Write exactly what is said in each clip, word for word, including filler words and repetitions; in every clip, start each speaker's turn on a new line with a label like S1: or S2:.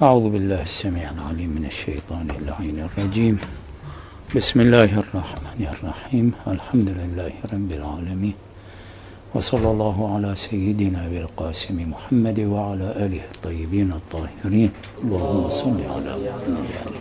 S1: أعوذ بالله السميع العليم من الشيطان اللعين الرجيم. بسم الله الرحمن الرحيم. الحمد لله رب العالمين، وصلى الله على سيدنا أبي القاسم محمد وعلى آله الطيبين الطاهرين. اللهم صل على محمد.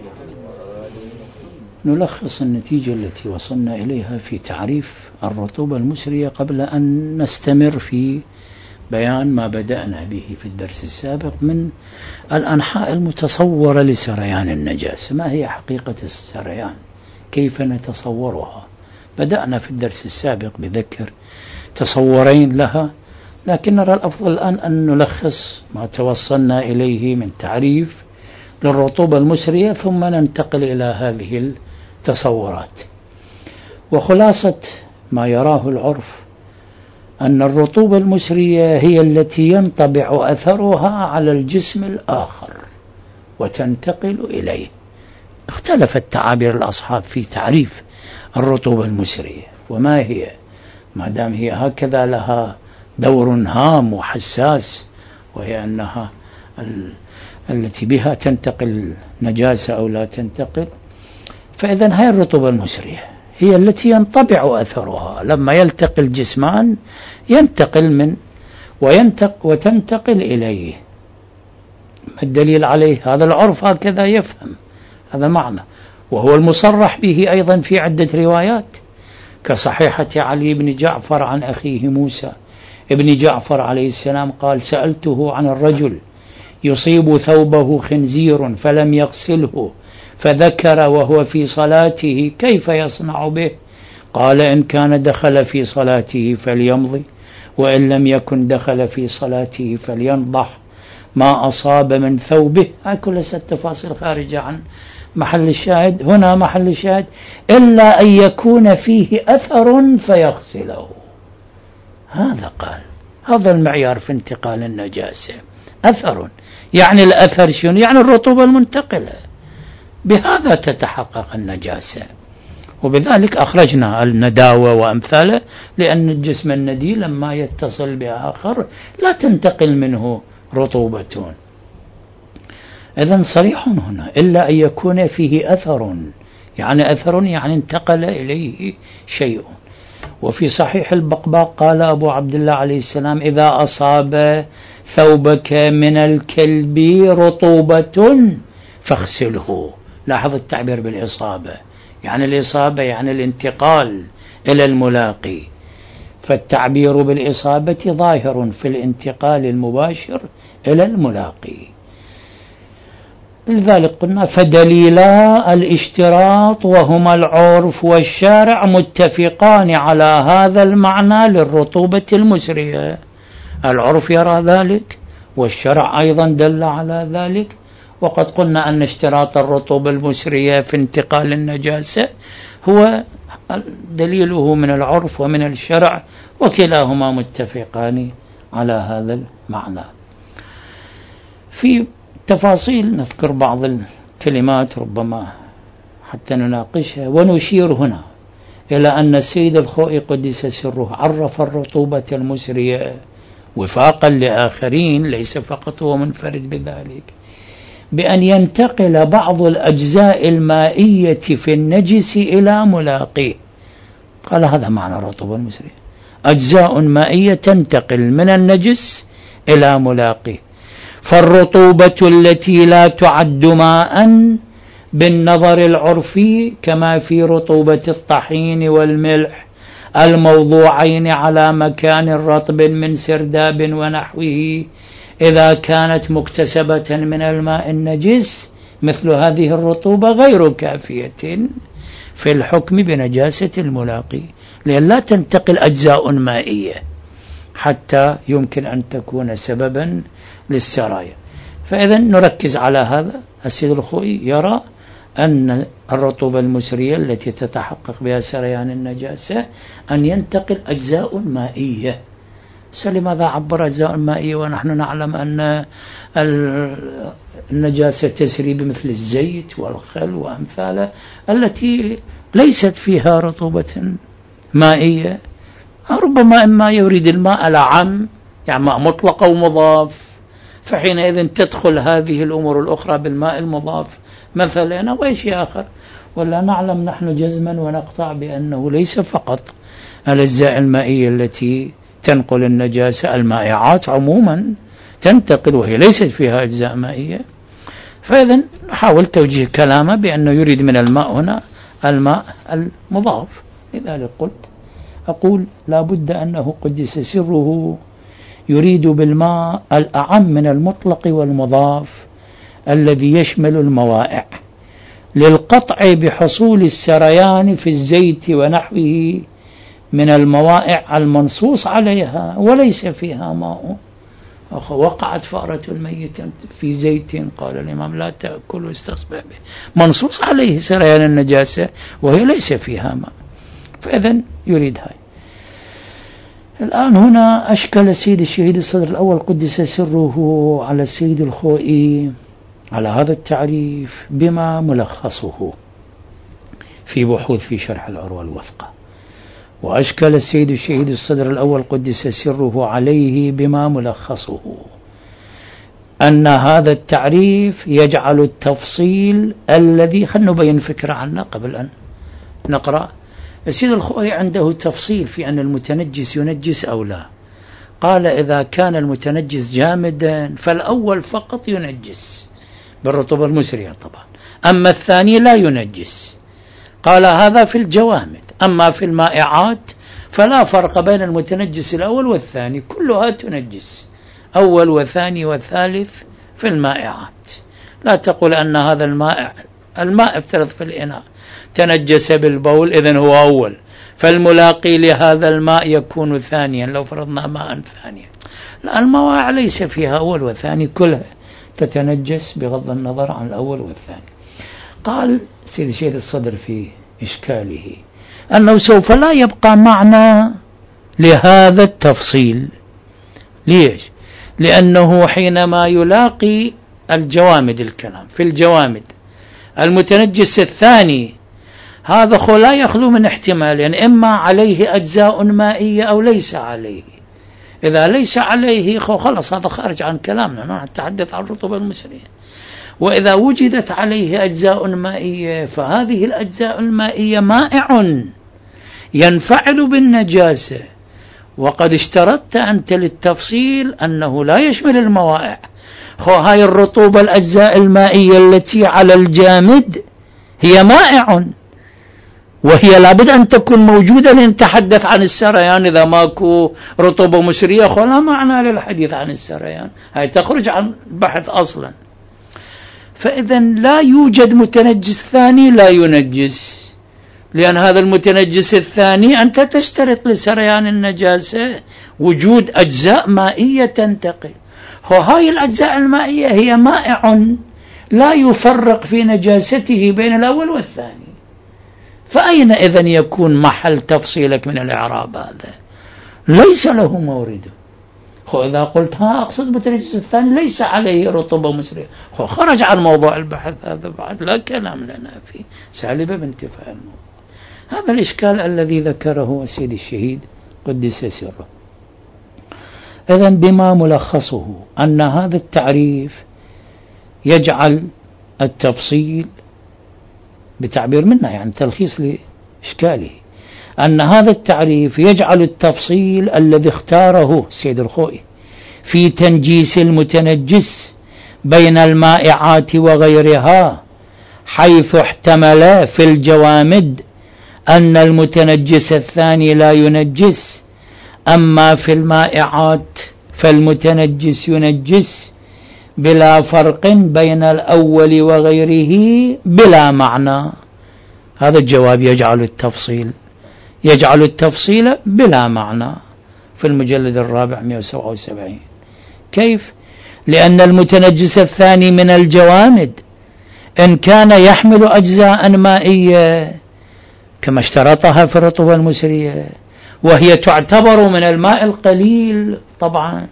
S1: نلخص النتيجة التي وصلنا إليها في تعريف الرطوبة المسرية قبل أن نستمر في بيان ما بدأنا به في الدرس السابق من الأنحاء المتصورة لسريان النجاسة. ما هي حقيقة السريان؟ كيف نتصورها؟ بدأنا في الدرس السابق بذكر تصورين لها، لكن نرى الأفضل الآن أن نلخص ما توصلنا إليه من تعريف للرطوبة المسرية ثم ننتقل إلى هذه التصورات. وخلاصة ما يراه العرف أن الرطوبة المسرية هي التي ينطبع أثرها على الجسم الآخر وتنتقل إليه. اختلفت تعابير الأصحاب في تعريف الرطوبة المسرية وما هي، ما دام هي هكذا لها دور هام وحساس، وهي أنها ال... التي بها تنتقل نجاسة أو لا تنتقل، فإذن هي الرطوبة المسرية هي التي ينطبع أثرها لما يلتقي الجسمان، ينتقل من وينتق وتنتقل إليه. ما الدليل عليه؟ هذا العرف هكذا يفهم، هذا معنى، وهو المصرح به أيضا في عدة روايات كصحيحة علي بن جعفر عن أخيه موسى ابن جعفر عليه السلام قال: سألته عن الرجل يصيب ثوبه خنزير فلم يغسله فذكر وهو في صلاته كيف يصنع به؟ قال: إن كان دخل في صلاته فليمضي، وإن لم يكن دخل في صلاته فلينضح ما أصاب من ثوبه. هاي كل التفاصيل خارجة عن محل الشاهد. هنا محل الشاهد إلا أن يكون فيه أثر فيغسله. هذا قال هذا المعيار في انتقال النجاسة، أثر. يعني الأثر شنو؟ يعني الرطوبة المنتقلة، بهذا تتحقق النجاسة. وبذلك أخرجنا النداوة وأمثاله، لأن الجسم الندي لما يتصل بآخر لا تنتقل منه رطوبة. إذن صريح هنا إلا أن يكون فيه أثر، يعني أثر يعني انتقل إليه شيء. وفي صحيح البقباق قال أبو عبد الله عليه السلام: إذا أصاب ثوبك من الكلب رطوبة فاغسله. لاحظ التعبير بالإصابة، يعني الإصابة يعني الانتقال إلى الملاقي، فالتعبير بالإصابة ظاهر في الانتقال المباشر إلى الملاقي. لذلك قلنا فدليلا الاشتراط وهما العرف والشارع متفقان على هذا المعنى للرطوبة المسرية. العرف يرى ذلك والشرع أيضا دل على ذلك. وقد قلنا أن اشتراط الرطوبة المسرية في انتقال النجاسة هو دليله من العرف ومن الشرع، وكلاهما متفقان على هذا المعنى. في تفاصيل نذكر بعض الكلمات ربما حتى نناقشها، ونشير هنا إلى أن السيد الخوئي قدس سره عرف الرطوبة المسرية وفاقا لآخرين، ليس فقط هو منفرد بذلك، بأن ينتقل بعض الأجزاء المائية في النجس إلى ملاقيه. قال هذا معنى الرطوبة المسرية، أجزاء مائية تنتقل من النجس إلى ملاقيه. فالرطوبة التي لا تعد ماء بالنظر العرفي كما في رطوبة الطحين والملح الموضوعين على مكان رطب من سرداب ونحوه، إذا كانت مكتسبة من الماء النجس مثل هذه الرطوبة غير كافية في الحكم بنجاسة الملاقي، لأن لا تنتقل أجزاء مائية حتى يمكن أن تكون سببا للسرايا. فإذا نركز على هذا. السيد الخوئي يرى أن الرطوبة المسرية التي تتحقق بها سريان النجاسة أن ينتقل أجزاء مائية. لماذا عبر أجزاء مائية ونحن نعلم أن النجاسة تسري بمثل الزيت والخل وأمثاله التي ليست فيها رطوبة مائية؟ ربما إما يريد الماء العام، يعني ماء مطلق أو مضاف، فحينئذ تدخل هذه الأمور الأخرى بالماء المضاف مثلا أو شيء آخر. ولا نعلم نحن جزما ونقطع بأنه ليس فقط الأجزاء المائية التي تنقل النجاسة، المائعات عموما تنتقل وهي ليست فيها أجزاء مائية. فإذا حاول توجيه كلامه بأنه يريد من الماء هنا الماء المضاف. لذلك قلت أقول لا بد أنه قدس سره يريد بالماء الأعم من المطلق والمضاف الذي يشمل الموائع، للقطع بحصول السريان في الزيت ونحوه من الموائع المنصوص عليها وليس فيها ماء. وقعت فأرة ميتة في زيت قال الإمام لا تأكل واستصبح به، منصوص عليه سريان النجاسة وهي ليس فيها ماء. فإذن يريد هاي. الآن هنا أشكل السيد الشهيد الصدر الأول قدس سره على السيد الخوئي على هذا التعريف بما ملخصه في بحوث في شرح العروة الوثقى، وأشكل السيد الشهيد الصدر الأول قدس سره عليه بما ملخصه أن هذا التعريف يجعل التفصيل الذي خلنا نبين فكرة عنه قبل أن نقرأ. السيد الخوئي عنده تفصيل في أن المتنجس ينجس أو لا. قال إذا كان المتنجس جامدا فالأول فقط ينجس بالرطوبة المسرية طبعا، أما الثاني لا ينجس. قال هذا في الجوامد، أما في المائعات فلا فرق بين المتنجس الأول والثاني، كلها تنجس، أول وثاني وثالث في المائعات. لا تقول أن هذا المائع الماء افترض في الإناء تنجس بالبول إذن هو أول، فالملاقي لهذا الماء يكون ثانيا لو فرضنا ماء ثانيا. لا، الموائع ليس فيها أول وثاني، كلها تتنجس بغض النظر عن الأول والثاني. قال سيد الشهيد الصدر في إشكاله أنه سوف لا يبقى معنى لهذا التفصيل. ليش؟ لأنه حينما يلاقي الجوامد، الكلام في الجوامد، المتنجس الثاني هذا خو لا يخلو من احتمال، يعني إما عليه أجزاء مائية أو ليس عليه. إذا ليس عليه خو خلص هذا خارج عن كلامنا، نحن نتحدث عن الرطوبة المسرية. وإذا وجدت عليه أجزاء مائية فهذه الأجزاء المائية مائع ينفعل بالنجاسة، وقد اشترطت أنت للتفصيل أنه لا يشمل الموائع. خو هاي الرطوبة الأجزاء المائية التي على الجامد هي مائع، وهي لابد أن تكون موجودة لنتحدث عن السريان. إذا ماكو رطوبة مسرية خو لا معنى للحديث عن السريان، هاي تخرج عن البحث أصلا. فإذا لا يوجد متنجس ثاني لا ينجس، لأن هذا المتنجس الثاني أنت تشترط لسريان النجاسة وجود أجزاء مائية تنتقل. وهاي الأجزاء المائية هي مائع لا يفرق في نجاسته بين الأول والثاني، فأين إذن يكون محل تفصيلك من الإعراب؟ هذا ليس له مورد. إذا قلت ها أقصد متنجس الثاني ليس عليه رطوبة مسرية، خرج عن موضوع البحث، هذا بعد لا كلام لنا فيه، سالب بانتفاء الموضوع. هذا الإشكال الذي ذكره سيد الشهيد قدس سره. إذن بما ملخصه أن هذا التعريف يجعل التفصيل بتعبير منا، يعني تلخيص لإشكاله، أن هذا التعريف يجعل التفصيل الذي اختاره السيد الخوئي في تنجيس المتنجس بين المائعات وغيرها، حيث احتمل في الجوامد أن المتنجس الثاني لا ينجس، أما في المائعات فالمتنجس ينجس بلا فرق بين الأول وغيره بلا معنى. هذا الجواب يجعل التفصيل يجعل التفصيل بلا معنى في المجلد الرابع مئة وسبعة وسبعين. كيف؟ لأن المتنجس الثاني من الجوامد إن كان يحمل أجزاء مائية كما اشترطها في الرطوبة المسرية، وهي تعتبر من الماء القليل طبعا،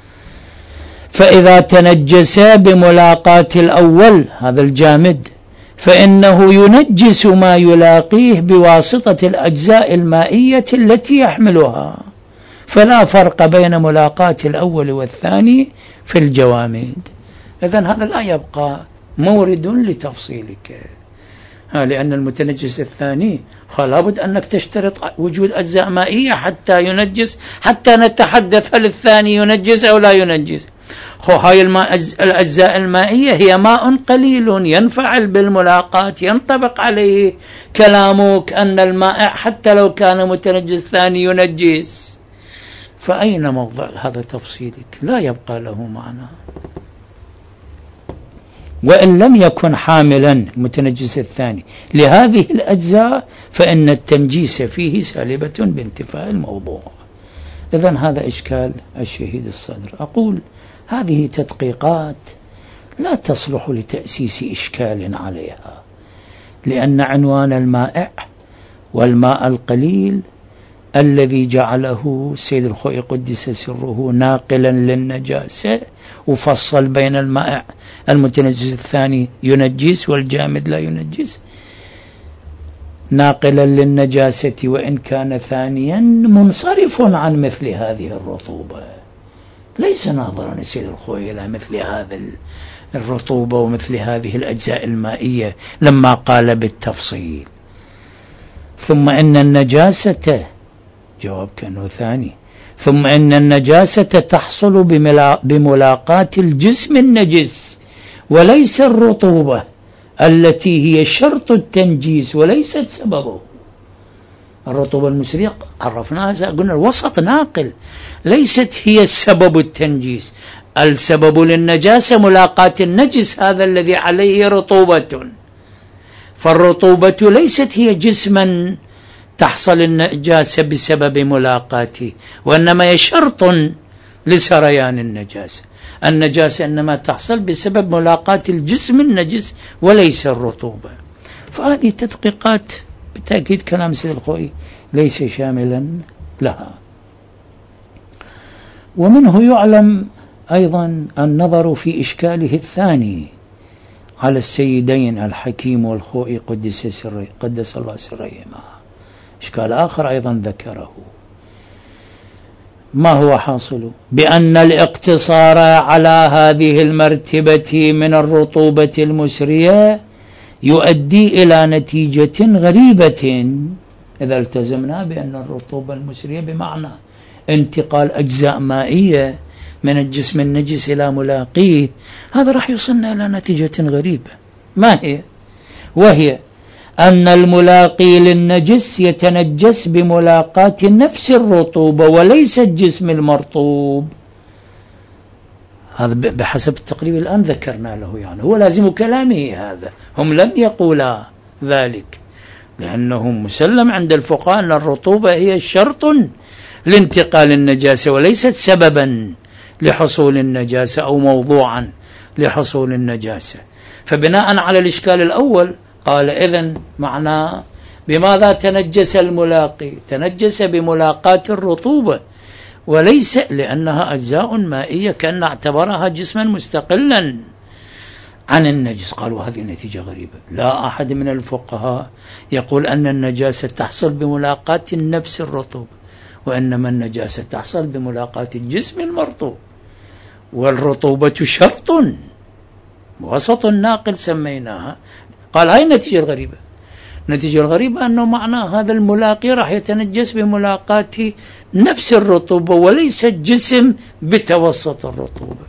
S1: فإذا تنجس بملاقاة الأول هذا الجامد فإنه ينجس ما يلاقيه بواسطة الأجزاء المائية التي يحملها، فلا فرق بين ملاقاة الأول والثاني في الجوامد. إذن هذا لا يبقى مورد لتفصيلك، لأن المتنجس الثاني لابد أنك تشترط وجود أجزاء مائية حتى ينجس، حتى نتحدث هل الثاني ينجس أو لا ينجس. هاي الأجزاء المائية هي ماء قليل ينفعل بالملاقاة، ينطبق عليه كلامك أن الماء حتى لو كان متنجس ثاني ينجس. فأين موضع هذا تفصيلك؟ لا يبقى له معنى. وإن لم يكن حاملا المتنجس الثاني لهذه الأجزاء فإن التنجيس فيه سالبة بانتفاء الموضوع. إذن هذا إشكال الشهيد الصدر. أقول هذه تدقيقات لا تصلح لتأسيس إشكال عليها، لأن عنوان المائع والماء القليل الذي جعله السيد الخوئي قدس سره ناقلا للنجاسة، وفصل بين المائع المتنجس الثاني ينجس والجامد لا ينجس، ناقلا للنجاسة وإن كان ثانيا منصرف عن مثل هذه الرطوبة. ليس ناظرا السيد الخوئي إلى مثل هذا الرطوبة ومثل هذه الأجزاء المائية لما قال بالتفصيل. ثم إن النجاسة، جواب كانه ثاني، ثم إن النجاسة تحصل بملاقاة الجسم النجس وليس الرطوبة التي هي شرط التنجيس وليست سببه. الرطوبة المسرية عرفناها، قلنا الوسط ناقل، ليست هي سبب التنجيس. السبب للنجاسة ملاقاة النجس هذا الذي عليه رطوبة، فالرطوبة ليست هي جسما تحصل النجاسة بسبب ملاقاته، وإنما هي شرط لسريان النجاسة. النجاسة إنما تحصل بسبب ملاقاة الجسم النجس وليس الرطوبة. فهذه تدقيقات بالتأكيد كلام سيد الخوئي ليس شاملا لها. ومنه يعلم أيضا النظر في إشكاله الثاني على السيدين الحكيم والخوئي قدس سره قدس الله سرهما. إشكال آخر أيضا ذكره، ما هو حاصل؟ بأن الاقتصار على هذه المرتبة من الرطوبة المسرية يؤدي إلى نتيجة غريبة إذا التزمنا بأن الرطوبة المسرية بمعنى انتقال أجزاء مائية من الجسم النجس إلى ملاقيه. هذا راح يوصلنا إلى نتيجة غريبة. ما هي؟ وهي أن الملاقي للنجس يتنجس بملاقاة نفس الرطوبة وليس الجسم المرطوب. هذا بحسب التقريب الآن ذكرنا له، يعني هو لازم كلامه هذا. هم لم يقولا ذلك، لأنهم مسلم عند الفقهاء أن الرطوبة هي شرط لانتقال النجاسة وليست سببا لحصول النجاسة أو موضوعا لحصول النجاسة. فبناء على الإشكال الأول قال إذن معناه بماذا تنجس الملاقي؟ تنجس بملاقاة الرطوبة وليس لأنها أجزاء مائية كأن اعتبرها جسما مستقلا عن النجس. قالوا هذه نتيجة غريبة. لا أحد من الفقهاء يقول أن النجاسة تحصل بملاقاة النفس الرطوبة، وإنما النجاسة تحصل بملاقاة الجسم المرطوب، والرطوبة شرط وسط ناقل سميناها. قال هاي النتيجة الغريبة. النتيجة الغريبة أنه معنى هذا الملاقي راح يتنجس بملاقاة نفس الرطوبة وليس الجسم بتوسط الرطوبة.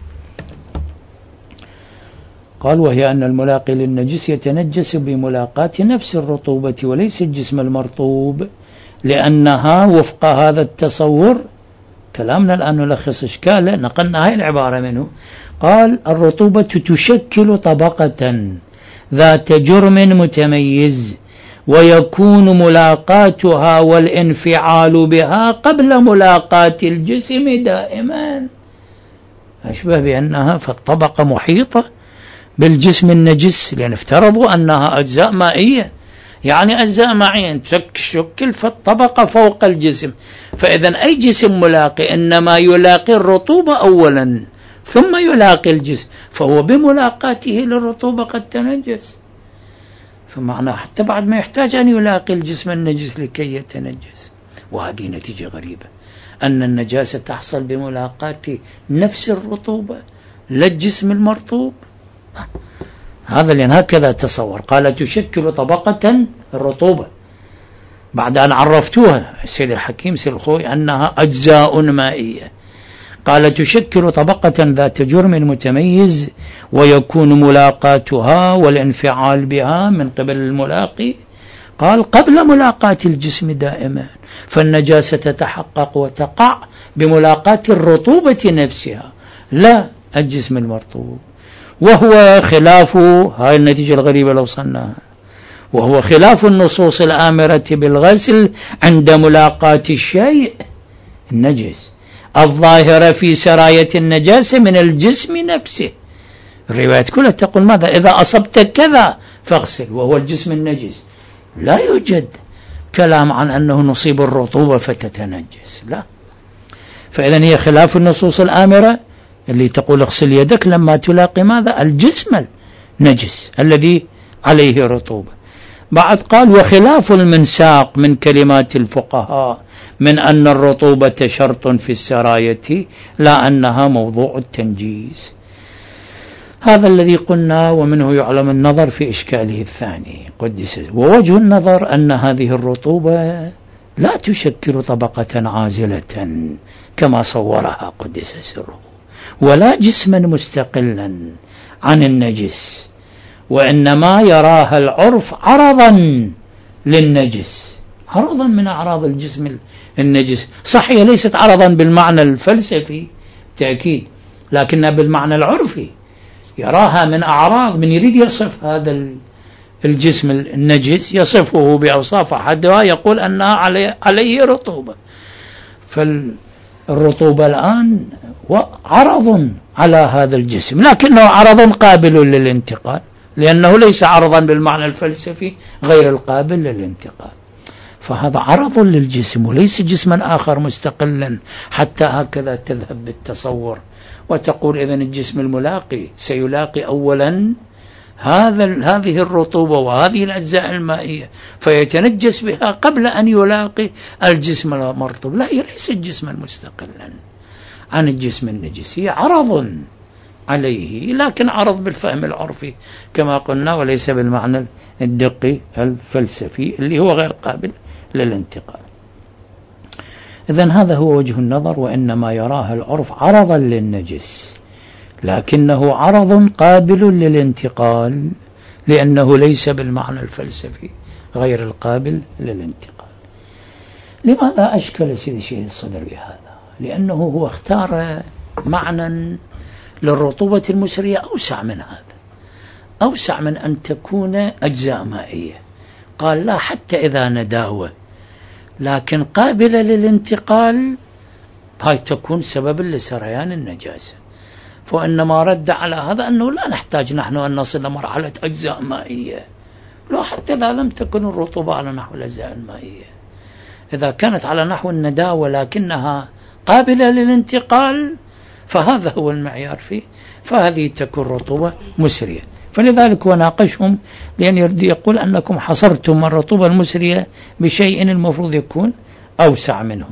S1: قال وهي أن الملاقي للنجس يتنجس بملاقاة نفس الرطوبة وليس الجسم المرطوب، لأنها وفق هذا التصور. كلامنا الآن نلخص إشكاله، نقلنا هاي العبارة منه. قال الرطوبة تشكل طبقة ذات جرم متميز، ويكون ملاقاتها والانفعال بها قبل ملاقاة الجسم دائما. أشبه بأنها فالطبقة محيطة بالجسم النجس، لأن افترضوا أنها أجزاء مائية، يعني أجزاء مائية تشكل فالطبقة فوق الجسم. فإذا أي جسم ملاقي إنما يلاقي الرطوبة أولا ثم يلاقي الجسم، فهو بملاقاته للرطوبة قد تنجس. فمعناه حتى بعد ما يحتاج أن يلاقي الجسم النجس لكي يتنجس. وهذه نتيجة غريبة. أن النجاسة تحصل بملاقاة نفس الرطوبة لا الجسم المرطوب. هذا لأن هكذا تصور. قال تشكل طبقة الرطوبة بعد أن عرفتوها السيد الحكيم سيد الخوي أنها أجزاء مائية. قال تشكل طبقة ذات جرم متميز ويكون ملاقاتها والانفعال بها من قبل الملاقي قال قبل ملاقاة الجسم دائما، فالنجاسة تتحقق وتقع بملاقاة الرطوبة نفسها لا الجسم المرطوب، وهو خلاف هاي النتيجة الغريبة لو صناها، وهو خلاف النصوص الآمرة بالغسل عند ملاقاة الشيء النجس الظاهرة في سراية النجاسة من الجسم نفسه. الروايات كلها تقول ماذا؟ إذا أصبت كذا فاغسل، وهو الجسم النجس. لا يوجد كلام عن أنه نصيب الرطوبة فتتنجس، لا. فإذن هي خلاف النصوص الآمرة اللي تقول اغسل يدك لما تلاقي ماذا؟ الجسم النجس الذي عليه رطوبة. بعد قال وخلاف المنساق من كلمات الفقهاء من أن الرطوبة شرط في السراية لا أنها موضوع التنجيس. هذا الذي قلنا ومنه يعلم النظر في إشكاله الثاني قدس. ووجه النظر أن هذه الرطوبة لا تشكل طبقة عازلة كما صورها قدس سره، ولا جسما مستقلا عن النجس، وإنما يراها العرف عرضا للنجس، عرضا من أعراض الجسم النجس. صحيح ليست عرضا بالمعنى الفلسفي تأكيد، لكنها بالمعنى العرفي يراها من أعراض. من يريد يصف هذا الجسم النجس يصفه بأوصاف أحدها يقول أنها عليه, عليه رطوبة. فالرطوبة الآن عرض على هذا الجسم، لكنه عرض قابل للانتقال، لأنه ليس عرضا بالمعنى الفلسفي غير القابل للانتقال. فهذا عرض للجسم وليس جسما آخر مستقلا، حتى هكذا تذهب بالتصور وتقول إذن الجسم الملاقي سيلاقي أولا هذا هذه الرطوبة وهذه الأجزاء المائية فيتنجس بها قبل أن يلاقي الجسم المرطوب. لا، ليس جسما مستقلا عن الجسم النجس، هي عرض عليه، لكن عرض بالفهم العرفي كما قلنا وليس بالمعنى الدقي الفلسفي اللي هو غير قابل للانتقال. إذن هذا هو وجه النظر، وإنما يراها العرف عرضا للنجس، لكنه عرض قابل للانتقال لأنه ليس بالمعنى الفلسفي غير القابل للانتقال. لماذا أشكل سيد الشيخ الصدر بهذا؟ لأنه هو اختار معنى للرطوبة المسرية أوسع من هذا، أوسع من أن تكون أجزاء مائية. قال لا، حتى إذا نداوة لكن قابلة للانتقال هاي تكون سبب لسريان النجاسة. فإنما رد على هذا أنه لا نحتاج نحن أن نصل لمرحلة أجزاء مائية، لا، حتى إذا لم تكن الرطوبة على نحو الأجزاء المائية، إذا كانت على نحو النداوة لكنها قابلة للانتقال فهذا هو المعيار فيه، فهذه تكون رطوبة مسرية. فلذلك وناقشهم لأن يريد يقول أنكم حصرتم الرطوبة المسرية بشيء المفروض يكون أوسع منه.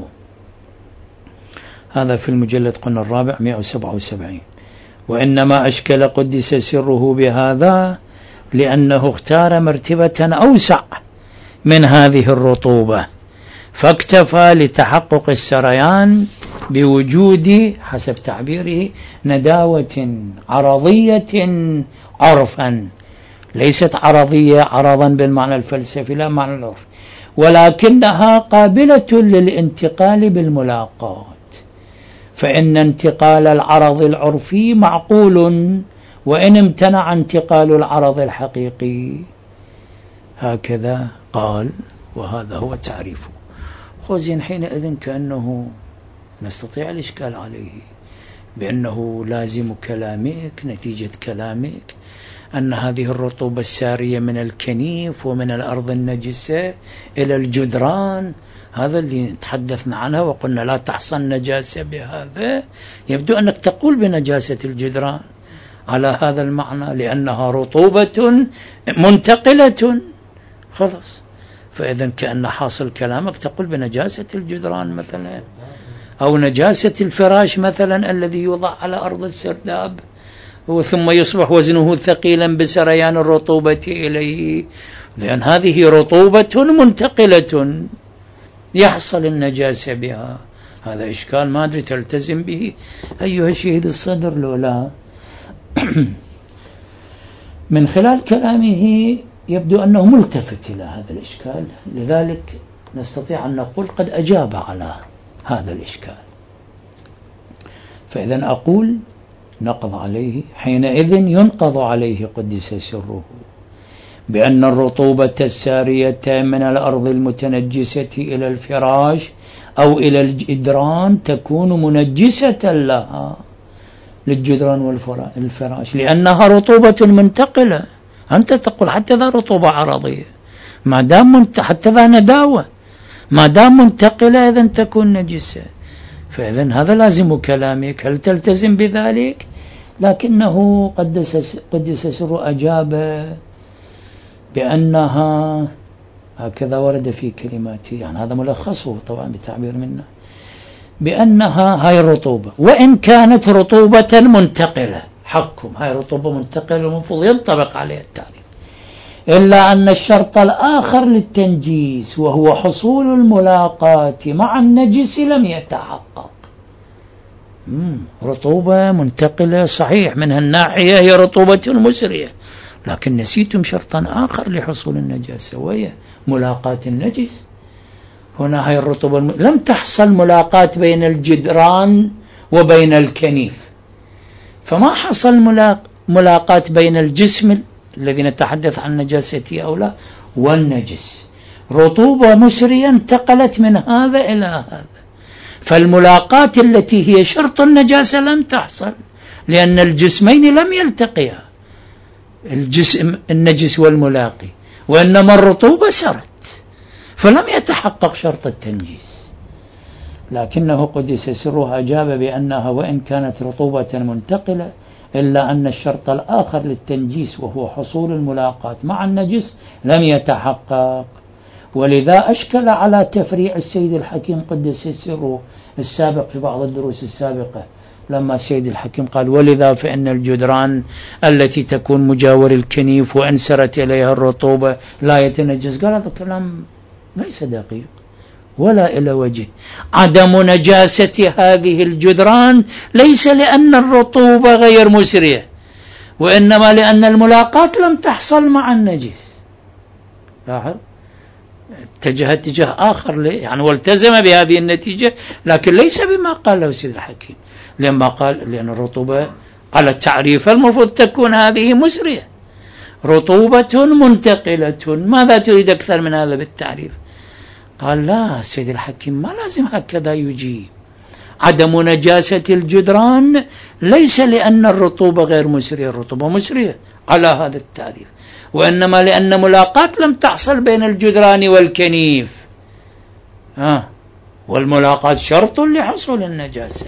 S1: هذا في المجلد قلنا الرابع مئة وسبعة وسبعين. وإنما أشكل قدس سره بهذا لأنه اختار مرتبة أوسع من هذه الرطوبة، فاكتفى لتحقق السريان بوجود حسب تعبيره نداوة عرضية عرفا، ليست عرضية عرضا بالمعنى الفلسفي لا معنى العرف، ولكنها قابلة للانتقال بالملاقات، فإن انتقال العرض العرفي معقول وإن امتنع انتقال العرض الحقيقي. هكذا قال، وهذا هو تعريفه. خوزين حينئذ كأنه نستطيع الإشكال عليه بأنه لازم كلامك نتيجة كلامك أن هذه الرطوبة السارية من الكنيف ومن الأرض النجسة إلى الجدران، هذا اللي تحدثنا عنها وقلنا لا تحصل نجاسة بهذا، يبدو أنك تقول بنجاسة الجدران على هذا المعنى لأنها رطوبة منتقلة خلاص. فإذا كأن حاصل كلامك تقول بنجاسة الجدران مثلا. أو نجاسة الفراش مثلا الذي يوضع على أرض السرداب ثم يصبح وزنه ثقيلا بسريان الرطوبة إليه، لأن هذه رطوبة منتقلة يحصل النجاسة بها. هذا إشكال ما أدري تلتزم به أيها الشهيد الصدر لو لا. من خلال كلامه يبدو أنه ملتفت إلى هذا الإشكال، لذلك نستطيع أن نقول قد أجاب على هذا الإشكال. فإذا أقول نقض عليه، حينئذ ينقض عليه قدس سره بأن الرطوبة السارية من الأرض المتنجسة إلى الفراش أو إلى الجدران تكون منجسة لها، للجدران والفراش، لأنها رطوبة منتقلة. أنت تقول حتى ذا رطوبة عرضية، ما دام منت... حتى ذا نداوة ما دام منتقلة إذن تكون نجسة. فإذن هذا لازم كلامك، هل تلتزم بذلك؟ لكنه قدس قدس سر أجاب بأنها هكذا ورد في كلماته، يعني هذا ملخصه طبعا بتعبير منا، بأنها هاي الرطوبة وإن كانت رطوبة منتقلة، حقكم هاي رطوبة منتقلة المفروض ينطبق عليها التعريف، إلا أن الشرط الآخر للتنجيس وهو حصول الملاقاة مع النجس لم يتحقق. رطوبة منتقلة صحيح من هالناحية هي رطوبة مسرية، لكن نسيتم شرطا آخر لحصول النجاسة وهي ملاقاة النجس. هنا هاي الرطوبة الم... لم تحصل ملاقاة بين الجدران وبين الكنيف، فما حصل ملاق... ملاقاة بين الجسم الذي نتحدث عن نجاسته أو لا والنجس. رطوبة مسرية انتقلت من هذا إلى هذا، فالملاقاة التي هي شرط النجاسة لم تحصل لأن الجسمين لم يلتقيا، الجسم النجس والملاقي، وإنما الرطوبة سرت، فلم يتحقق شرط التنجيس. لكنه قدس سره أجاب بأنها وإن كانت رطوبة منتقلة إلا أن الشرط الآخر للتنجيس وهو حصول الملاقاة مع النجس لم يتحقق، ولذا أشكل على تفريع السيد الحكيم قدس سره السابق في بعض الدروس السابقة، لما السيد الحكيم قال ولذا فإن الجدران التي تكون مجاور الكنيف وأنسرت إليها الرطوبة لا يتنجس. قال هذا كلام ليس دقيق ولا إلى وجه. عدم نجاسة هذه الجدران ليس لأن الرطوبة غير مسرية، وإنما لأن الملاقاة لم تحصل مع النجس. لاحظ اتجه اتجاه آخر يعني والتزم بهذه النتيجة، لكن ليس بما قاله سيد الحكيم، لما قال لأن الرطوبة على التعريف المفروض تكون هذه مسرية، رطوبة منتقلة. ماذا تريد أكثر من هذا بالتعريف؟ قال لا سيد الحكيم ما لازم هكذا يجيب. عدم نجاسة الجدران ليس لأن الرطوبة غير مسرية، الرطوبة مسرية على هذا التعريف، وإنما لأن ملاقاة لم تحصل بين الجدران والكنيف، آه والملاقاة شرط لحصول النجاسة.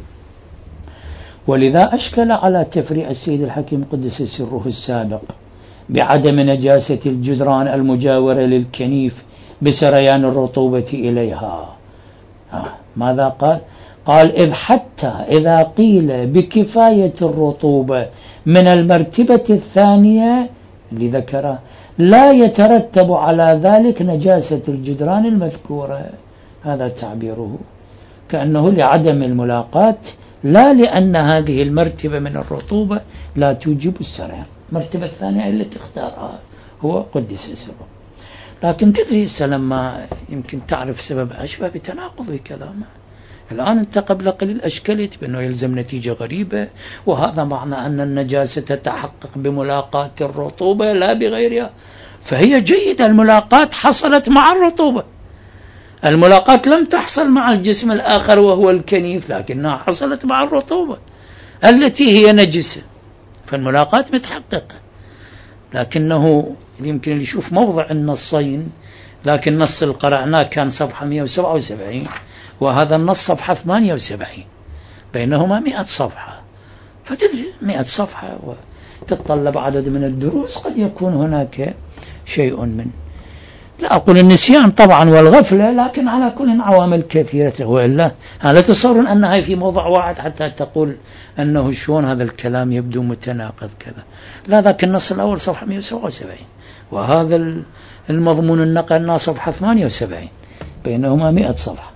S1: ولذا أشكل على تفريع السيد الحكيم قدس سره السابق بعدم نجاسة الجدران المجاورة للكنيف بسريان الرطوبة إليها. آه. ماذا قال؟ قال إذ حتى إذا قيل بكفاية الرطوبة من المرتبة الثانية اللي ذكرها لا يترتب على ذلك نجاسة الجدران المذكورة. هذا تعبيره، كأنه لعدم الملاقاة لا لأن هذه المرتبة من الرطوبة لا توجب السريان. المرتبة الثانية التي اختارها هو قدس سره. لكن تدري لما يمكن تعرف سبب أشبه بتناقض بكلامه. الآن أنت قبل قليل أشكلت بأنه يلزم نتيجة غريبة، وهذا معنى أن النجاسة تتحقق بملاقاة الرطوبة لا بغيرها، فهي جيدة. الملاقاة حصلت مع الرطوبة، الملاقاة لم تحصل مع الجسم الآخر وهو الكنيف، لكنها حصلت مع الرطوبة التي هي نجسة، فالملاقاة متحققة. لكنه يمكن اللي يشوف موضع النصين، لكن نص القرعناه كان صفحة مئة وسبعة وسبعين وهذا النص صفحة ثمانية وسبعين، بينهما مئة صفحة. فتدري مئة صفحة، وتتطلب عدد من الدروس، قد يكون هناك شيء من لا أقول النسيان طبعا والغفلة، لكن على كل عوامل كثيرة، وإلا لا تصور أنها في موضع واحد حتى تقول أنه شلون هذا الكلام يبدو متناقض كذا. لا، ذاك النص الأول صفحة مئة وسبعة وسبعين، وهذا المضمون النقل صفحة ثمانية وسبعين، بينهما مئة صفحة.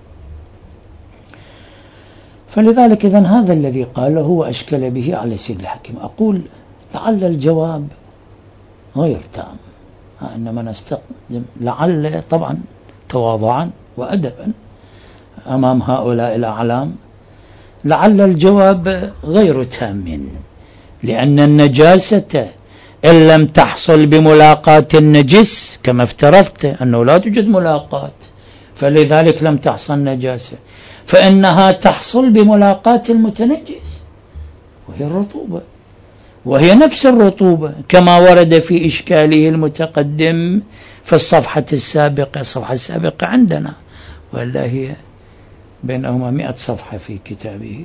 S1: فلذلك إذن هذا الذي قاله وأشكل به على سيد الحكيم. أقول لعل الجواب غير تام، إنما نستخدم لعل طبعا تواضعا وأدبا أمام هؤلاء الأعلام. لعل الجواب غير تام، لأن النجاسة إن لم تحصل بملاقاة النجس كما افترضت أنه لا توجد ملاقاة، فلذلك لم تحصل نجاسة، فإنها تحصل بملاقاة المتنجس وهي الرطوبة، وهي نفس الرطوبة كما ورد في إشكاله المتقدم في الصفحة السابقة. الصفحة السابقة عندنا ولا هي بينهما مئة صفحة في كتابه.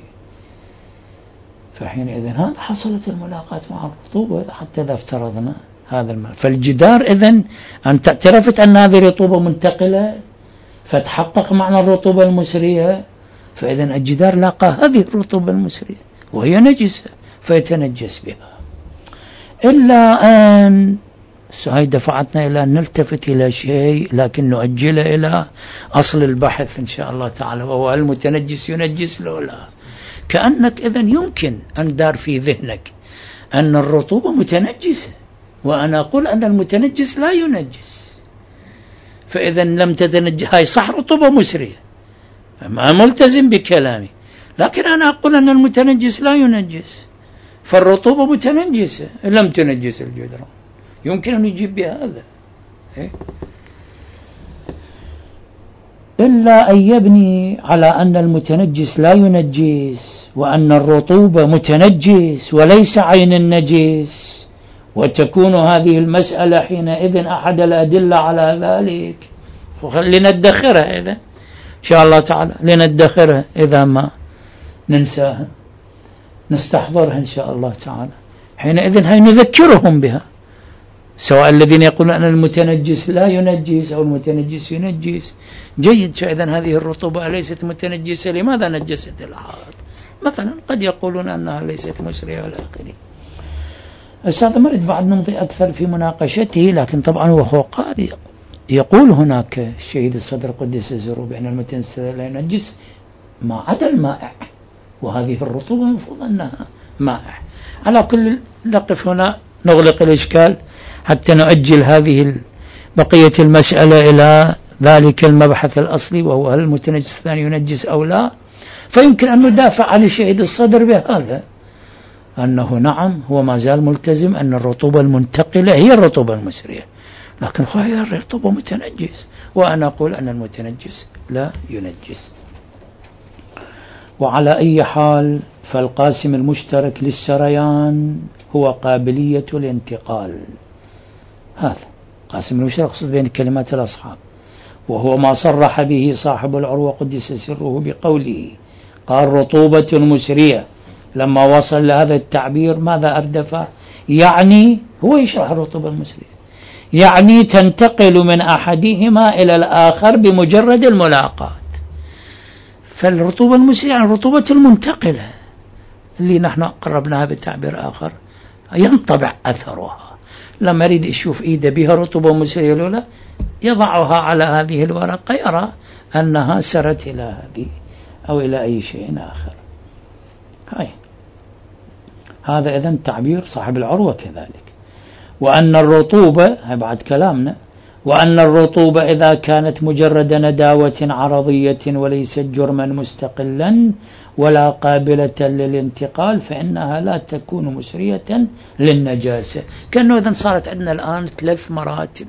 S1: فحينئذ هذا حصلت الملاقاة مع الرطوبة حتى إذا افترضنا هذا الماء. فالجدار إذن أن تعترفت أن هذه رطوبة منتقلة فتحقق معنى الرطوبة المسرية، فإذن الجدار لاقى هذه الرطوبة المسرية وهي نجسة فيتنجس بها. إلا أن هاي دفعتنا إلى أن نلتفت إلى شيء لكن نؤجل إلى أصل البحث إن شاء الله تعالى، وهو المتنجس ينجس له لا. كأنك إذن يمكن أن دار في ذهنك أن الرطوبة متنجسة، وأنا أقول أن المتنجس لا ينجس، فإذا لم تتنجس هاي صح رطوبة مسرية، ما ملتزم بكلامي، لكن أنا أقول أن المتنجس لا ينجس، فالرطوبة متنجسة لم تنجس الجدران. يمكن أن يجيب بهذا إيه؟ إلا أن يبني على أن المتنجس لا ينجس وأن الرطوبة متنجس وليس عين النجس، وتكون هذه المسألة حينئذ أحد الأدلة على ذلك. لندخرها إذا إن شاء الله تعالى، لندخرها إذا ما ننساها نستحضرها إن شاء الله تعالى. حينئذ هاي نذكرهم بها، سواء الذين يقولون أن المتنجس لا ينجس أو المتنجس ينجس. جيد، فإذا هذه الرطوبة ليست متنجسة، لماذا نجست الحائط مثلا؟ قد يقولون أنها ليست مسرية ولا آخره. أستاذ مريد بعد نمضي أكثر في مناقشته، لكن طبعا هو قال يقول هناك الشهيد الصدر قدس سره بأن المتنجس لا ينجس ما عدا المائع، وهذه الرطوبة المفروض أنها مائع. على كل نقف هنا نغلق الإشكال حتى نؤجل هذه بقية المسألة إلى ذلك المبحث الأصلي، وهو هل المتنجس الثاني ينجس أو لا. فيمكن أن ندافع عن الشهيد الصدر بهذا، أنه نعم هو ما زال ملتزم أن الرطوبة المنتقلة هي الرطوبة المسرية، لكن هي الرطوبة متنجس، وأنا أقول أن المتنجس لا ينجس. وعلى أي حال فالقاسم المشترك للسريان هو قابلية الانتقال. هذا قاسم المشترك قصد بين كلمات الأصحاب، وهو ما صرح به صاحب العروة قدس سره بقوله قال رطوبة مسرية. لما وصل لهذا التعبير ماذا أردفه؟ يعني هو يشرح الرطوبة المسرية، يعني تنتقل من أحدهما إلى الآخر بمجرد الملاقاة. فالرطوبة المسرية يعني الرطوبة المنتقلة اللي نحن قربناها بتعبير آخر، ينطبع أثرها. لما يريد يشوف إيده بها رطوبة مسرية لولا يضعها على هذه الورقة يرى أنها سرت إلى هذه أو إلى أي شيء آخر. هاي هذا إذن تعبير صاحب العروة كذلك. وأن الرطوبة هاي بعد كلامنا، وأن الرطوبة إذا كانت مجرد نداوة عرضية وليست جرما مستقلا ولا قابلة للانتقال فإنها لا تكون مسرية للنجاسة. كأنه إذن صارت عندنا الآن ثلاث مراتب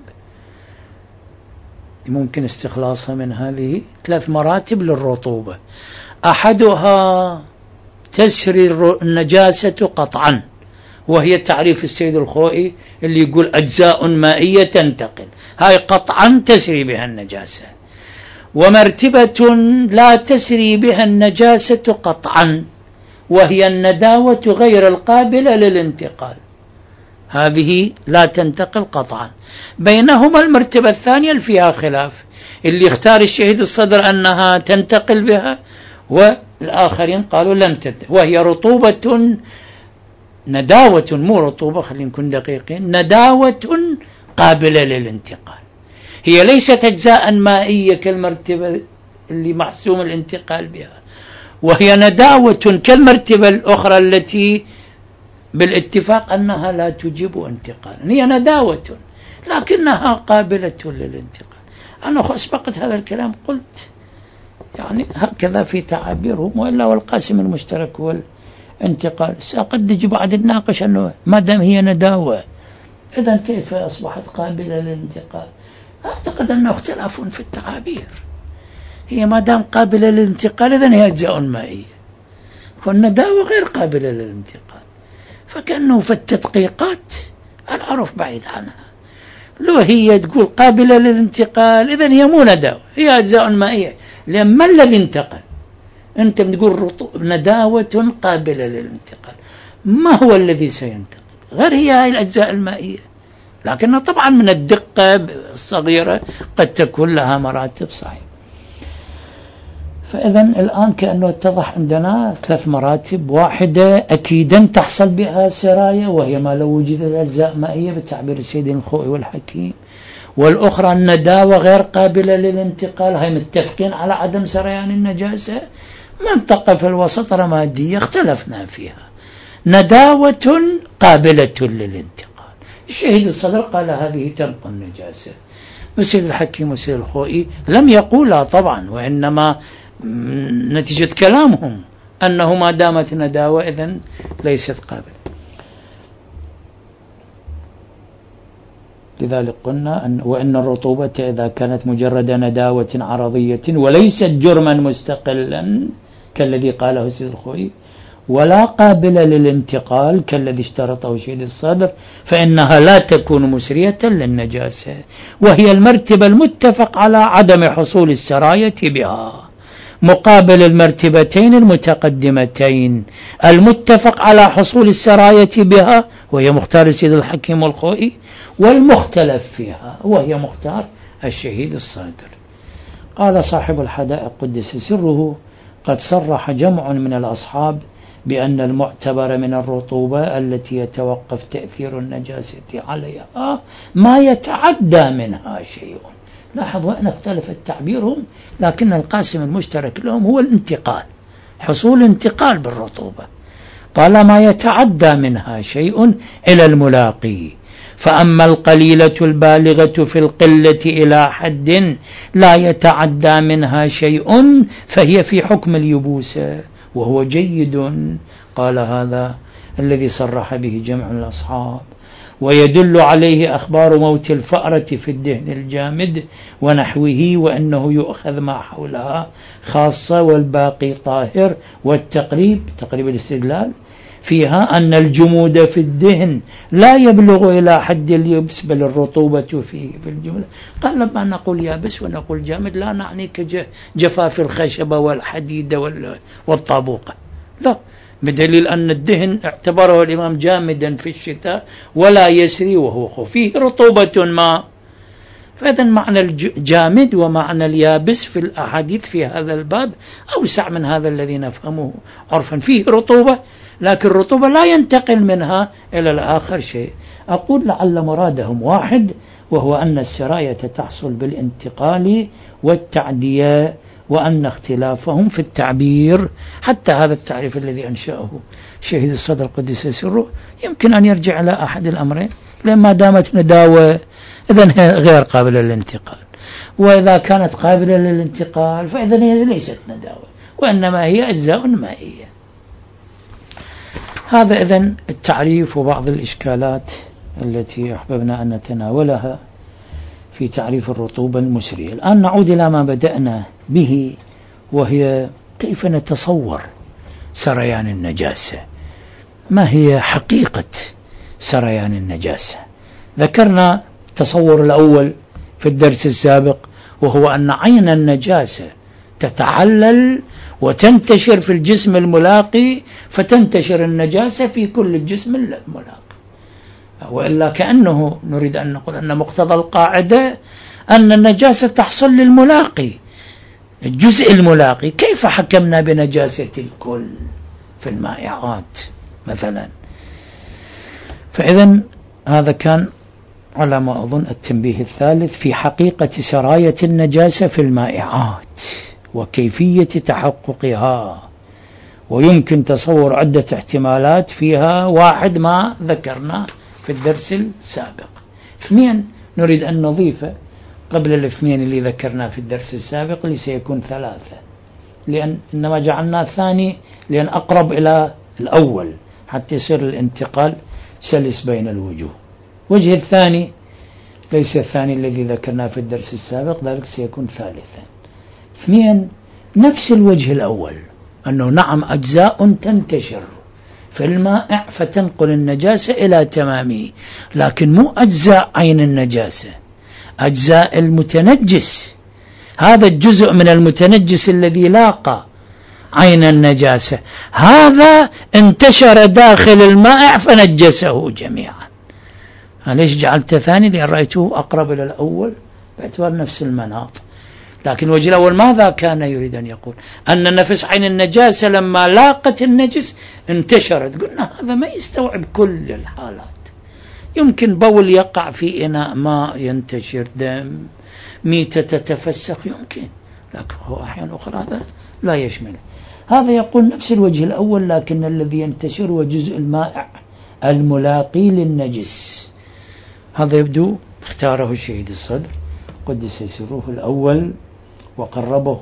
S1: ممكن استخلاصها من هذه، ثلاث مراتب للرطوبة. أحدها تسري النجاسة قطعا، وهي تعريف السيد الخوئي اللي يقول أجزاء مائية تنتقل، هاي قطعا تسري بها النجاسة. ومرتبة لا تسري بها النجاسة قطعا، وهي النداوة غير القابلة للانتقال. هذه لا تنتقل قطعا. بينهما المرتبة الثانية اللي فيها خلاف، اللي اختار الشهيد الصدر أنها تنتقل بها، والآخرين قالوا لن تنتقل، وهي رطوبة نداوة، مو رطوبة، خلينا نكون دقيقين، نداوة قابلة للانتقال. هي ليست أجزاء مائية كالمرتبة اللي محسوم الانتقال بها، وهي نداوة كالمرتبة الأخرى التي بالاتفاق أنها لا تجيب انتقالا. هي نداوة لكنها قابلة للانتقال. أنا أسبقت هذا الكلام قلت يعني هكذا في تعابيرهم، وإلا والقاسم المشترك هو الانتقال. قد يجي بعد الناقش أنه ما دام هي نداوة إذن كيف أصبحت قابلة للانتقال؟ أعتقد أنه اختلاف في التعابير. هي ما دام قابلة للانتقال إذن هي أجزاء مائية، والنداوة غير قابلة للانتقال. فكأنه في التدقيقات العرف بعيد عنها. لو هي تقول قابلة للانتقال إذن هي مو نداوة، هي أجزاء مائية. لأن ما الذي انتقل؟ أنت بتقول نداوة قابلة للانتقال، ما هو الذي سينتقل؟ غير هي هاي الأجزاء المائية، لكن طبعا من الدقة الصغيرة قد تكون لها مراتب صحيح. فإذا الآن كأنه اتضح عندنا ثلاث مراتب. واحدة أكيدا تحصل بها سراية، وهي ما لو وجدت أجزاء مائية بتعبير السيد الخوئي والحكيم. والأخرى النداوة غير قابلة للانتقال، هاي متفقين على عدم سريان النجاسة. منطقة في الوسط رمادية اختلفنا فيها، نداوة قابلة للانتقال. الشهيد الصدر قال هذه تنقل النجاسة، والسيد الحكيم والسيد الخوئي لم يقولا طبعا، وإنما نتيجة كلامهم أنه ما دامت نداوة إذن ليست قابلة. لذلك قلنا أن وإن الرطوبة إذا كانت مجرد نداوة عرضية وليست جرما مستقلا كالذي قاله السيد الخوئي، ولا قابلة للانتقال كالذي اشترطه شهيد الصدر، فإنها لا تكون مسرية للنجاسة، وهي المرتبة المتفق على عدم حصول السراية بها، مقابل المرتبتين المتقدمتين المتفق على حصول السراية بها وهي مختار السيد الحكيم والخوئي، والمختلف فيها وهي مختار الشهيد الصادر. قال صاحب الحدائق قدس سره: قد صرح جمع من الأصحاب بأن المعتبر من الرطوبة التي يتوقف تأثير النجاسة عليها ما يتعدى منها شيء. لاحظوا أن اختلفت تعبيرهم، لكن القاسم المشترك لهم هو الانتقال، حصول انتقال بالرطوبة. قال ما يتعدى منها شيء إلى الملاقي. فأما القليلة البالغة في القلة إلى حد لا يتعدى منها شيء فهي في حكم اليبوسة وهو جيد. قال هذا الذي صرح به جمع الأصحاب، ويدل عليه أخبار موت الفأرة في الدهن الجامد ونحوه، وأنه يؤخذ ما حولها خاصة والباقي طاهر. والتقريب تقريب الاستدلال فيها أن الجمود في الدهن لا يبلغ إلى حد اليبس بل الرطوبة فيه في الجملة. قال لما نقول يابس ونقول جامد لا يعني كجفاف الخشبة والحديد والطابوقة، لا، بدليل أن الدهن اعتبره الإمام جامدا في الشتاء ولا يسري وهو خفيه رطوبة ما. فإذا معنى الجامد ومعنى اليابس في الأحاديث في هذا الباب أوسع من هذا الذي نفهمه عرفا. فيه رطوبة لكن الرطوبة لا ينتقل منها إلى الآخر شيء. أقول لعل مرادهم واحد، وهو أن السراية تحصل بالانتقال والتعدية، وأن اختلافهم في التعبير حتى هذا التعريف الذي أنشأه شهيد الصدر قدس سره يمكن أن يرجع إلى أحد الأمرين، لما دامت نداوة إذن هي غير قابلة للانتقال، وإذا كانت قابلة للانتقال فإذن هي ليست نداوة وإنما هي أجزاء مائية. هذا إذن التعريف وبعض الإشكالات التي أحببنا أن نتناولها في تعريف الرطوبة المسرية. الآن نعود إلى ما بدأنا به، وهي كيف نتصور سريان النجاسة، ما هي حقيقة سريان النجاسة. ذكرنا التصور الأول في الدرس السابق، وهو أن عين النجاسة تتعلل وتنتشر في الجسم الملاقي، فتنتشر النجاسة في كل الجسم الملاقي. وإلا كأنه نريد أن نقول أن مقتضى القاعدة أن النجاسة تحصل للملاقي، الجزء الملاقي. كيف حكمنا بنجاسة الكل في المائعات مثلا؟ فإذا هذا كان على ما أظن التنبيه الثالث في حقيقة سراية النجاسة في المائعات وكيفية تحققها. ويمكن تصور عدة احتمالات فيها، واحد ما ذكرنا في الدرس السابق. اثنين نريد أن نضيفه قبل الاثنين اللي ذكرنا في الدرس السابق اللي سيكون ثلاثة، لأن إنما جعلنا الثاني لأن أقرب إلى الأول حتى يصير الانتقال سلس بين الوجوه. وجه الثاني ليس الثاني الذي ذكرناه في الدرس السابق، ذلك سيكون ثالثا. اثنين نفس الوجه الأول، أنه نعم أجزاء تنتشر في المائع فتنقل النجاسة إلى تمامه، لكن مو أجزاء عين النجاسة، أجزاء المتنجس. هذا الجزء من المتنجس الذي لاقى عين النجاسة هذا انتشر داخل المائع فنجسه جميعا. ليش جعلت ثاني؟ لأن رأيته أقرب إلى الأول باعتبار نفس المناط. لكن الوجه الأول ماذا كان يريد أن يقول؟ أن نفس عين النجاسة لما لاقت النجس انتشرت. قلنا هذا ما يستوعب كل الحالات. يمكن بول يقع في إناء ماء ينتشر دم، ميتة تتفسخ يمكن، لكن هو أحيانا أخرى هذا لا يشمل. هذا يقول نفس الوجه الأول، لكن الذي ينتشر هو جزء المائع الملاقي للنجس. هذا يبدو اختاره شهيد الصدر قدس سره الأول وقربه.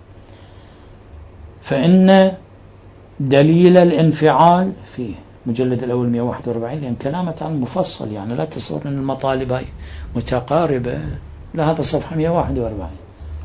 S1: فإن دليل الانفعال في مجلد الأول مئة وواحد وأربعين، لأن كلامة عن المفصل، يعني لا تصور أن المطالب هاي متقاربة، لا هذا صفحة مئة وواحد وأربعين.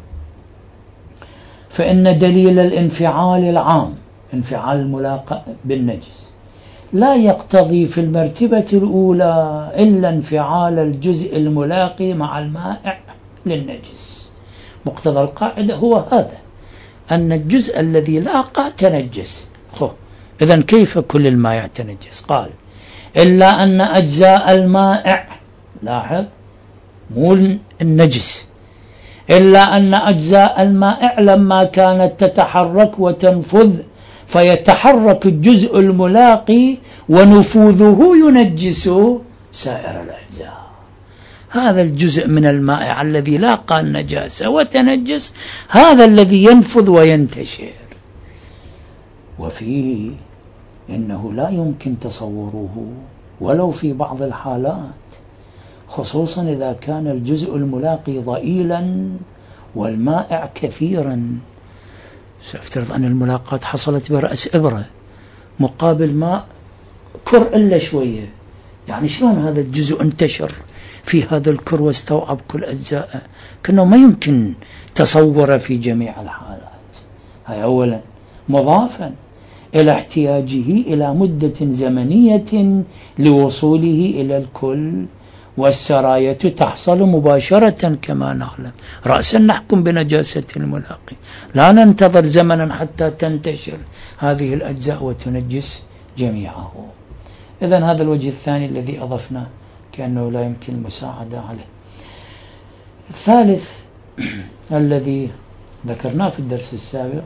S1: فإن دليل الانفعال العام، انفعال الملاقاة بالنجس، لا يقتضي في المرتبة الأولى إلا انفعال الجزء الملاقي مع المائع للنجس. مقتضى القاعدة هو هذا، أن الجزء الذي لاقى تنجس. خو إذن كيف كل المائع تنجس؟ قال إلا أن أجزاء المائع، لاحظ مو النجس، إلا أن أجزاء المائع لما كانت تتحرك وتنفذ فيتحرك الجزء الملاقي ونفوذه ينجس سائر الأجزاء. هذا الجزء من المائع الذي لاقى النجاسة وتنجس هذا الذي ينفذ وينتشر. وفيه إنه لا يمكن تصوره ولو في بعض الحالات، خصوصا إذا كان الجزء الملاقي ضئيلا والمائع كثيرا. سأفترض أن الملاقات حصلت برأس إبرة مقابل ماء كر إلا شوية، يعني شلون هذا الجزء انتشر في هذا الكر واستوعب كل أجزاء؟ كأنه ما يمكن تصوره في جميع الحالات. هاي أولا. مضافا إلى احتياجه إلى مدة زمنية لوصوله إلى الكل، والسراية تحصل مباشرة كما نعلم. رأسا نحكم بنجاسة الملاقي، لا ننتظر زمنا حتى تنتشر هذه الأجزاء وتنجس جميعه. إذن هذا الوجه الثاني الذي أضفنا كأنه لا يمكن المساعدة عليه. الثالث الذي ذكرناه في الدرس السابق،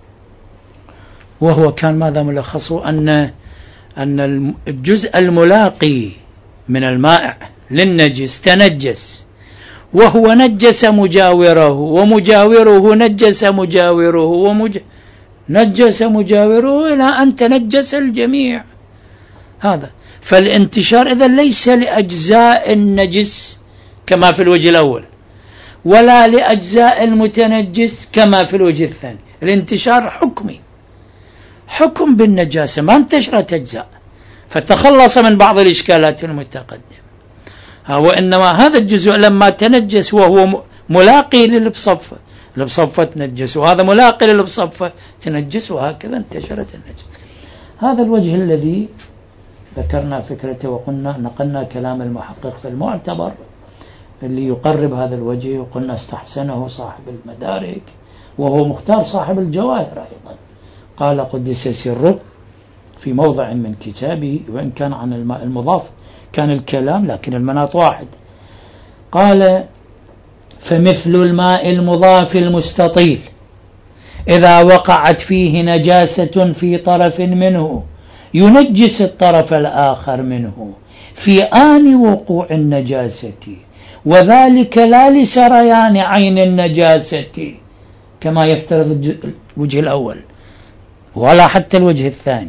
S1: وهو كان ماذا ملخصه؟ أن أن الجزء الملاقي من المائع للنجس تنجس وهو نجس مجاوره، ومجاوره نجس مجاوره، ومج... نجس مجاوره إلى أن تنجس الجميع. هذا فالانتشار إذن ليس لأجزاء النجس كما في الوجه الأول، ولا لأجزاء المتنجس كما في الوجه الثاني. الانتشار حكمي، حكم بالنجاسة، ما انتشرت أجزاء فتخلص من بعض الإشكالات المتقدمة. وإنما هذا الجزء لما تنجس وهو ملاقي للبصفة، البصفة تنجس، وهذا ملاقي للبصفة تنجس، وهكذا انتشرت النجس. هذا الوجه الذي ذكرنا فكرته، وقلنا نقلنا كلام المحقق في المعتبر اللي يقرب هذا الوجه، وقلنا استحسنه صاحب المدارك، وهو مختار صاحب الجواهر أيضا. قال قدس سره في موضع من كتابه، وإن كان عن الماء المضاف كان الكلام لكن المناط واحد. قال فمثل الماء المضاف المستطيل إذا وقعت فيه نجاسة في طرف منه ينجس الطرف الآخر منه في آن وقوع النجاسة، وذلك لا لسريان عين النجاسة كما يفترض الوجه الأول ولا حتى الوجه الثاني،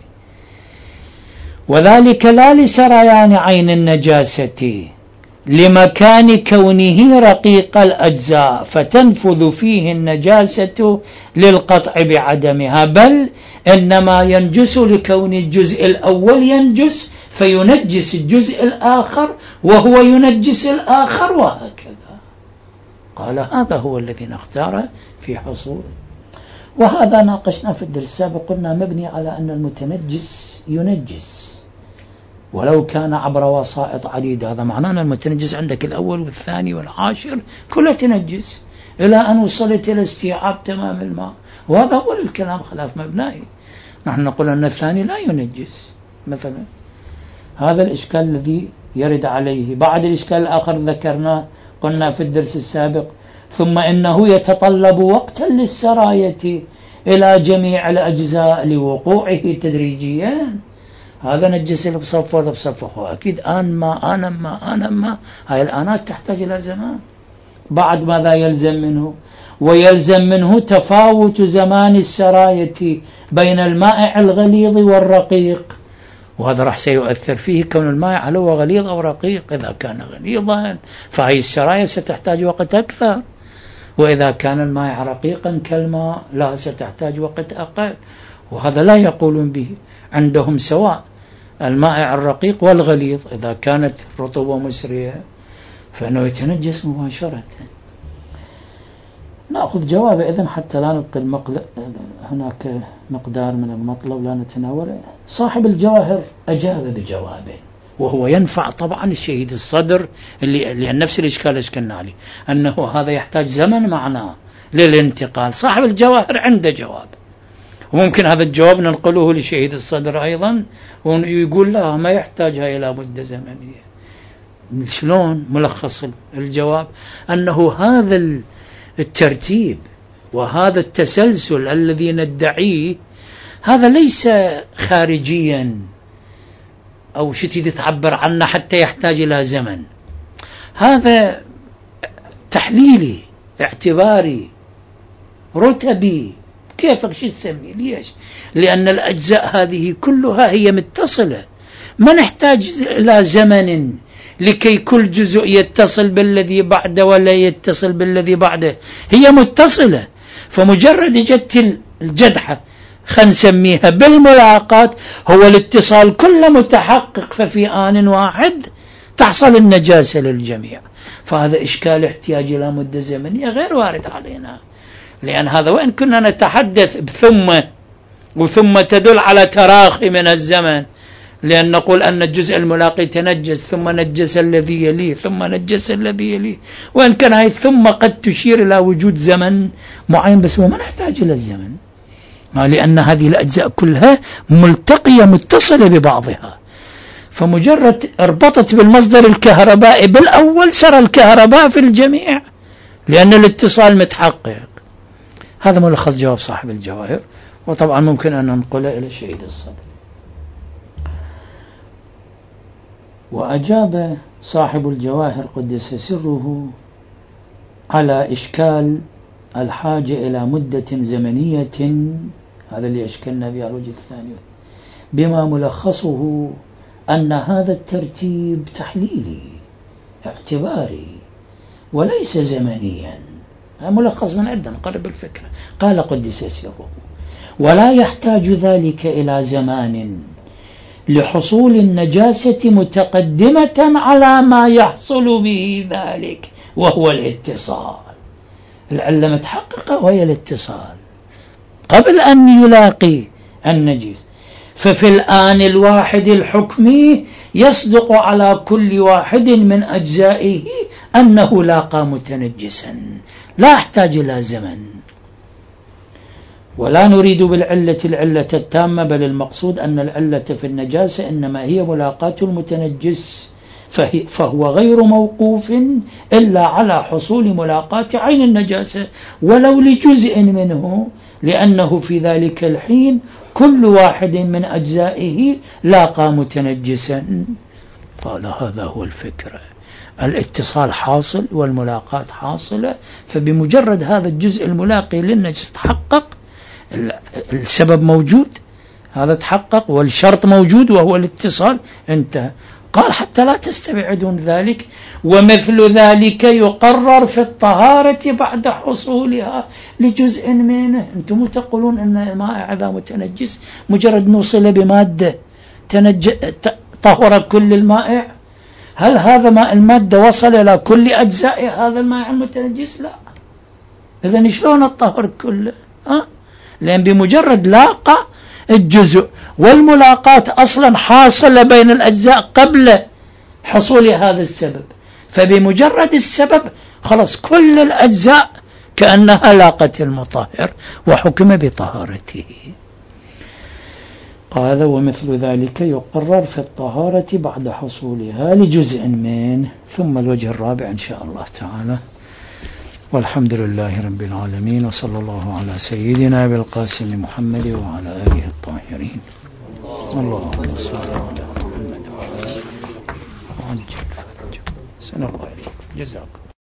S1: وذلك لا لسريان عين النجاسة لمكان كونه رقيق الأجزاء فتنفذ فيه النجاسة للقطع بعدمها، بل إنما ينجس لكون الجزء الأول ينجس فينجس الجزء الآخر وهو ينجس الآخر وهكذا. قال هذا هو الذي نختاره في حصول، وهذا ناقشنا في الدرس السابق، قلنا مبني على أن المتنجس ينجس ولو كان عبر وسائط عديدة. هذا معناه أن المتنجس عندك الأول والثاني والعاشر كله تنجس إلى أن وصلت إلى استيعاب تمام الماء، وهذا هو الكلام خلاف مبنائي. نحن نقول أن الثاني لا ينجس مثلا. هذا الإشكال الذي يرد عليه. بعد الإشكال الآخر ذكرناه قلنا في الدرس السابق ثم إنه يتطلب وقتا للسراية إلى جميع الأجزاء لوقوعه تدريجيا. هذا نجس بصف وهذا بصف، أكيد آن ما آن ما آن ما هاي الآنات تحتاج إلى زمان. بعد ماذا يلزم منه؟ ويلزم منه تفاوت زمان السراية بين المائع الغليظ والرقيق، وهذا راح سيؤثر فيه كون المائع هل هو غليظ أو رقيق. إذا كان غليظا فهي السراية ستحتاج وقت أكثر، وإذا كان المائع رقيقا كالماء لا ستحتاج وقت أقل، وهذا لا يقولون به. عندهم سواء المائع الرقيق والغليظ، إذا كانت رطوبة مسرية فإنه يتنجس مباشرة. نأخذ جوابه إذن حتى لا نبقى المقل... هناك مقدار من المطلب لا نتناوله. صاحب الجواهر أجاب بجوابه، وهو ينفع طبعا الشهيد الصدر اللي لأن نفس الإشكال اشكلنا عليه أنه هذا يحتاج زمن معناه للانتقال. صاحب الجواهر عنده جواب، وممكن هذا الجواب ننقله لشهيد الصدر أيضا ويقول لا ما يحتاجها إلى مدة زمنية. شلون ملخص الجواب؟ أنه هذا الترتيب وهذا التسلسل الذي ندعيه هذا ليس خارجيا أو شتي تعبر عنه حتى يحتاج إلى زمن، هذا تحليلي اعتباري رتبي كيفك شو تسمي. ليش؟ لأن الأجزاء هذه كلها هي متصلة، ما نحتاج إلى زمن لكي كل جزء يتصل بالذي بعده ولا يتصل بالذي بعده، هي متصلة. فمجرد جت الجدحة خلينا نسميها بالملاقات هو الاتصال كله متحقق، ففي آن واحد تحصل النجاسة للجميع. فهذا إشكال احتياج إلى مدة زمنية غير وارد علينا، لأن هذا وإن كنا نتحدث بثم وثم تدل على تراخي من الزمن، لأن نقول أن الجزء الملاقي تنجس ثم نجس الذي يليه ثم نجس الذي يليه، وإن كان هاي ثم قد تشير إلى وجود زمن معين، بس هو ما نحتاج إلى الزمن لأن هذه الأجزاء كلها ملتقية متصلة ببعضها. فمجرد اربطت بالمصدر الكهربائي بالأول سر الكهرباء في الجميع لأن الاتصال متحقق. هذا ملخص جواب صاحب الجواهر، وطبعا ممكن أن ننقله إلى شهيد الصدر. وأجاب صاحب الجواهر قدس سره على إشكال الحاجة إلى مدة زمنية، هذا اللي أشكلنا بها الوجه الثاني، بما ملخصه أن هذا الترتيب تحليلي اعتباري وليس زمنيا. ملخص من عندنا نقرب الفكرة. قال قدس سره ولا يحتاج ذلك إلى زمان لحصول النجاسة متقدمة على ما يحصل به ذلك وهو الاتصال. العلة متحققة وهي الاتصال قبل أن يلاقي النجس. ففي الآن الواحد الحكمي يصدق على كل واحد من أجزائه أنه لاقى متنجسا، لا أحتاج إلى زمن. ولا نريد بالعلة العلة التامة، بل المقصود أن العلة في النجاسة إنما هي ملاقاة المتنجس فهو غير موقوف إلا على حصول ملاقاة عين النجاسة ولو لجزء منه، لأنه في ذلك الحين كل واحد من أجزائه لاقى متنجسا. قال هذا هو الفكرة، الاتصال حاصل والملاقاة حاصلة، فبمجرد هذا الجزء الملاقي للنجس تحقق، السبب موجود، هذا تحقق والشرط موجود وهو الاتصال، انتهى. قال حتى لا تستبعدون ذلك، ومثل ذلك يقرر في الطهارة بعد حصولها لجزء منه. أنتم تقولون أن الماء إذا متنجس مجرد نوصل بمادة تنج... طهر كل المائع، هل هذا ماء المادة وصل إلى كل أجزاء هذا الماء المتنجس؟ لا. إذن شلون الطهر كله؟ ها؟ لأن بمجرد لاقى الجزء، والملاقاة أصلا حاصلة بين الأجزاء قبل حصول هذا السبب، فبمجرد السبب خلص كل الأجزاء كأنها لاقت المطهر وحكم بطهارته. قال ومثل ذلك يقرر في الطهارة بعد حصولها لجزء منه. ثم الوجه الرابع إن شاء الله تعالى. والحمد لله رب العالمين، وصلى الله على سيدنا بالقاسم محمد وعلى آله الطاهرين. اللهم صل على محمد وعلى آله وعجل فرجه. سنة الله إليكم، جزاكم.